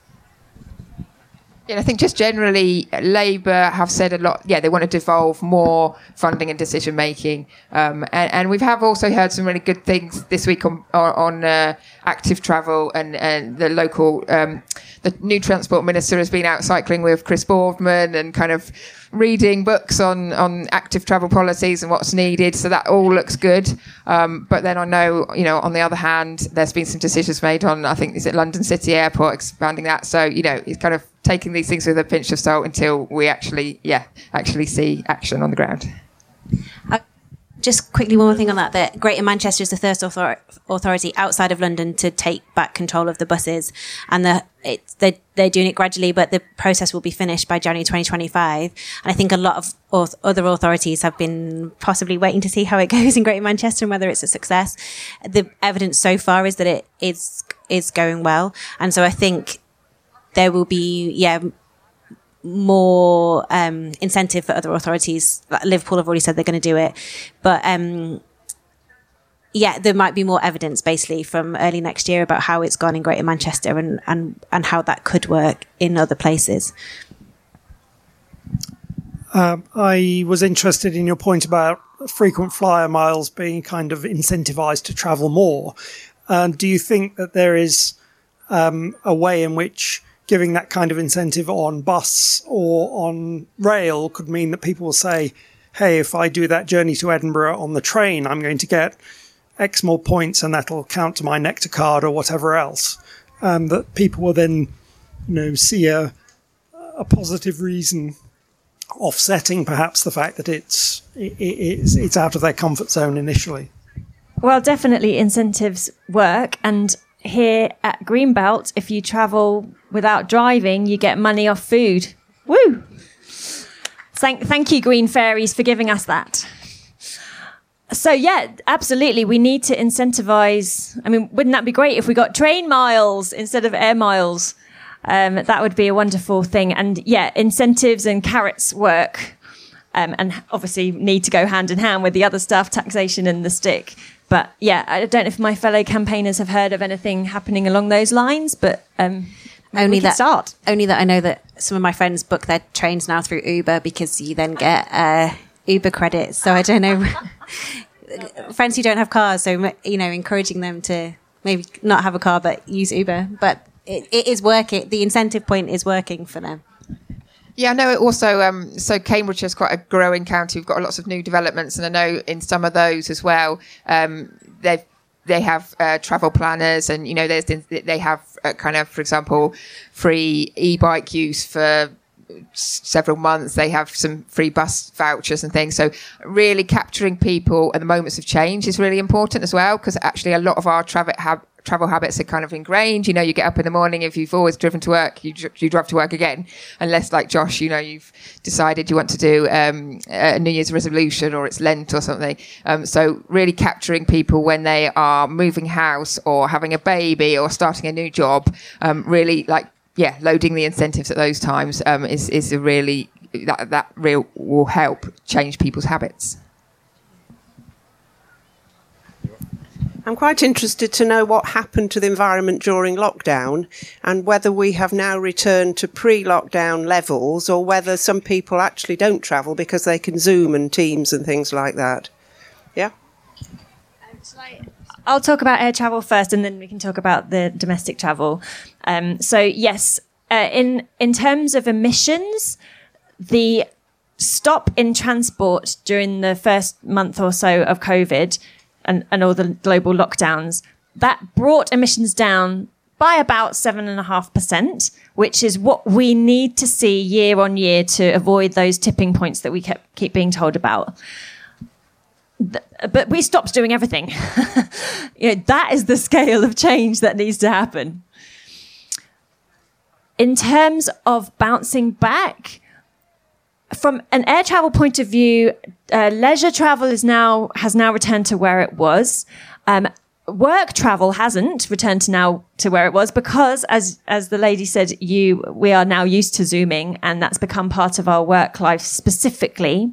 Yeah, I think just generally, Labour have said a lot. Yeah, they want to devolve more funding and decision making, um, and, and we have also heard some really good things this week on on uh, active travel, and, and the local, um, the new transport minister has been out cycling with Chris Boardman and kind of reading books on, on active travel policies and what's needed. So that all looks good. Um, but then I know, you know, on the other hand, there's been some decisions made on, I think, is it London City Airport, expanding that. So, you know, it's kind of taking these things with a pinch of salt until we actually, yeah, actually see action on the ground. Uh, just quickly, one more thing on that, that Greater Manchester is the first author- authority outside of London to take back control of the buses. And the, it's, they're, they're doing it gradually, but the process will be finished by January twenty twenty-five. And I think a lot of auth- other authorities have been possibly waiting to see how it goes in Greater Manchester and whether it's a success. The evidence so far is that it is, is going well. And so I think there will be, yeah, more um, incentive for other authorities. Like Liverpool have already said they're going to do it. But um, yeah, there might be more evidence basically from early next year about how it's gone in Greater Manchester and, and, and how that could work in other places. Um, I was interested in your point about frequent flyer miles being kind of incentivized to travel more. Um, do you think that there is um, a way in which giving that kind of incentive on bus or on rail could mean that people will say, hey, if I do that journey to Edinburgh on the train, I'm going to get X more points and that'll count to my Nectar card or whatever else. Um, that people will then, you know, see a, a positive reason offsetting perhaps the fact that it's, it, it's, it's out of their comfort zone initially. Well, definitely incentives work. And here at Greenbelt, if you travel without driving, you get money off food. Woo! Thank, thank you, Green Fairies, for giving us that. So, yeah, absolutely. We need to incentivize. I mean, wouldn't that be great if we got train miles instead of air miles? Um, that would be a wonderful thing. And, yeah, incentives and carrots work. Um, and obviously need to go hand in hand with the other stuff, taxation and the stick. But yeah, I don't know if my fellow campaigners have heard of anything happening along those lines, but um, only that start. Only that I know that some of my friends book their trains now through Uber because you then get uh, Uber credits. So I don't know, friends who don't have cars, so you know, encouraging them to maybe not have a car but use Uber. But it, it is working. The incentive point is working for them. Yeah, I know it also, um, so Cambridge is quite a growing county. We've got lots of new developments, and I know in some of those as well, um, they've, they have uh, travel planners, and, you know, there's they have uh, kind of, for example, free e-bike use for several months. They have some free bus vouchers and things. So really capturing people and the moments of change is really important as well, because actually a lot of our travel have travel habits are kind of ingrained. You know, you get up in the morning, if you've always driven to work, you, you drive to work again, unless like Josh, you know, you've decided you want to do um, a New Year's resolution or it's Lent or something. Um, so really capturing people when they are moving house or having a baby or starting a new job, um, really like, yeah, loading the incentives at those times um, is, is a really, that, that real will help change people's habits. I'm quite interested to know what happened to the environment during lockdown and whether we have now returned to pre-lockdown levels or whether some people actually don't travel because they can Zoom and Teams and things like that. Yeah? I'll talk about air travel first and then we can talk about the domestic travel. Um, so, yes, uh, in in terms of emissions, the stop in transport during the first month or so of COVID and, and all the global lockdowns, that brought emissions down by about seven and a half percent, which is what we need to see year on year to avoid those tipping points that we kept keep being told about. But we stopped doing everything. You know, that is the scale of change that needs to happen. In terms of bouncing back, from an air travel point of view, uh, leisure travel is now has now returned to where it was. Um, work travel hasn't returned to now to where it was because, as as the lady said, you we are now used to Zooming, and that's become part of our work life specifically.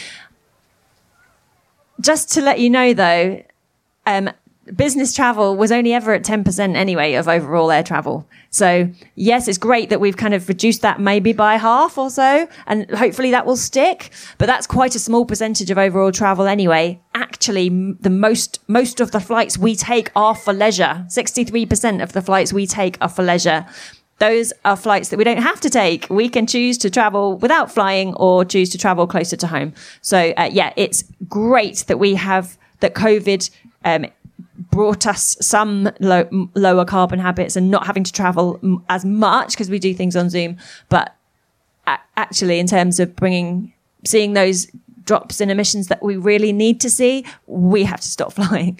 Just to let you know, though, um, business travel was only ever at ten percent anyway of overall air travel. So, yes, it's great that we've kind of reduced that maybe by half or so, and hopefully that will stick. But that's quite a small percentage of overall travel anyway. Actually, the most most of the flights we take are for leisure. sixty-three percent of the flights we take are for leisure. Those are flights that we don't have to take. We can choose to travel without flying or choose to travel closer to home. So, uh, yeah, it's great that we have that COVID um, brought us some low, m- lower carbon habits and not having to travel m- as much because we do things on Zoom. But a- actually, in terms of bringing, seeing those drops in emissions that we really need to see, we have to stop flying.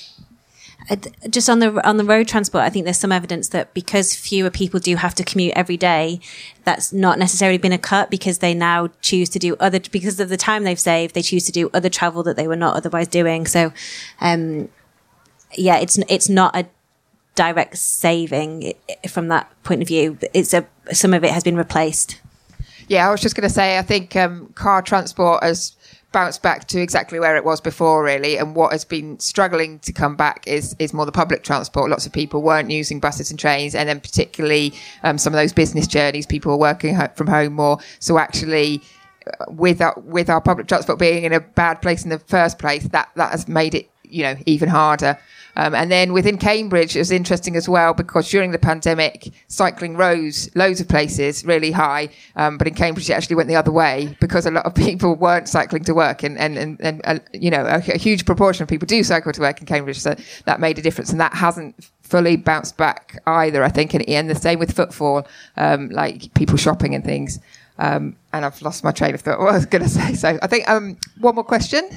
Uh, just on the on the road transport, I think there's some evidence that because fewer people do have to commute every day, that's not necessarily been a cut because they now choose to do other, because of the time they've saved, they choose to do other travel that they were not otherwise doing. So, um, yeah, it's it's not a direct saving from that point of view. It's a some of it has been replaced. Yeah, I was just going to say, I think um, car transport has bounced back to exactly where it was before, really. And what has been struggling to come back is is more the public transport. Lots of people weren't using buses and trains, and then particularly um, some of those business journeys, people were working ho- from home more. So actually, uh, with our, with our public transport being in a bad place in the first place, that that has made it, you know, even harder. Um, and then within Cambridge, it was interesting as well because during the pandemic, cycling rose loads of places really high. Um, but in Cambridge, it actually went the other way because a lot of people weren't cycling to work. And, and, and, and uh, you know, a, a huge proportion of people do cycle to work in Cambridge. So that made a difference. And that hasn't fully bounced back either, I think. And, and the same with footfall, um, like people shopping and things. Um, and I've lost my train of thought. What I was going to say. So I think um, one more question.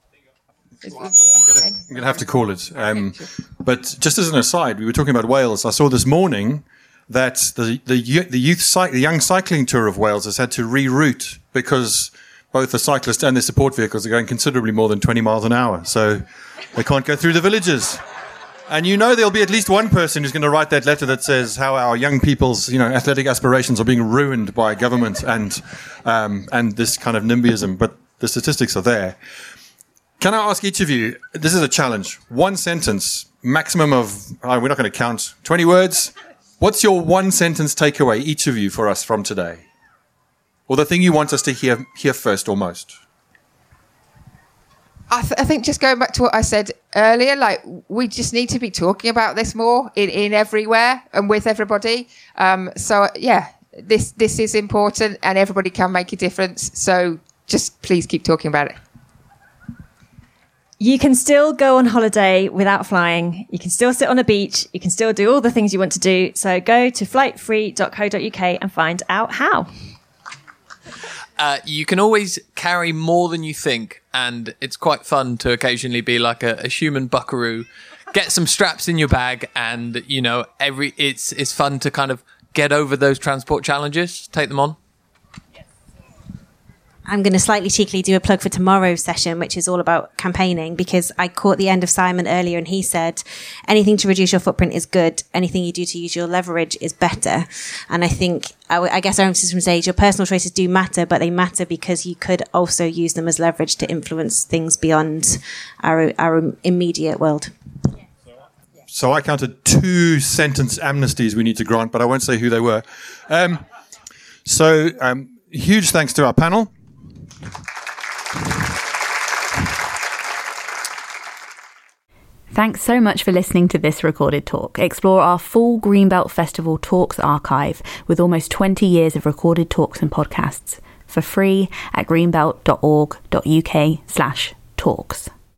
I'm going to have to call it. Um, but just as an aside, we were talking about Wales. I saw this morning that the the, the youth cy- the young cycling tour of Wales has had to reroute because both the cyclists and their support vehicles are going considerably more than twenty miles an hour. So they can't go through the villages. And you know there'll be at least one person who's going to write that letter that says how our young people's, you know, athletic aspirations are being ruined by government and um, and this kind of NIMBYism. But the statistics are there. Can I ask each of you, this is a challenge, one sentence, maximum of, oh, we're not going to count, twenty words. What's your one sentence takeaway, each of you, for us from today? Or the thing you want us to hear hear first or most? I, th- I think just going back to what I said earlier, like we just need to be talking about this more in, in everywhere and with everybody. Um, so, yeah, this this is important and everybody can make a difference. So just please keep talking about it. You can still go on holiday without flying. You can still sit on a beach. You can still do all the things you want to do. So go to flight free dot co dot uk and find out how. Uh, you can always carry more than you think, and it's quite fun to occasionally be like a, a human buckaroo, get some straps in your bag, and you know, every it's it's fun to kind of get over those transport challenges, take them on. I'm going to slightly cheekily do a plug for tomorrow's session, which is all about campaigning, because I caught the end of Simon earlier and he said, anything to reduce your footprint is good. Anything you do to use your leverage is better. And I think, I, I guess our emphasis from stage, your personal choices do matter, but they matter because you could also use them as leverage to influence things beyond our, our immediate world. So I counted two sentence amnesties we need to grant, but I won't say who they were. Um, so um, huge thanks to our panel. Thanks so much for listening to this recorded talk. Explore our full Greenbelt Festival Talks archive with almost twenty years of recorded talks and podcasts for free at greenbelt dot org dot uk slash talks.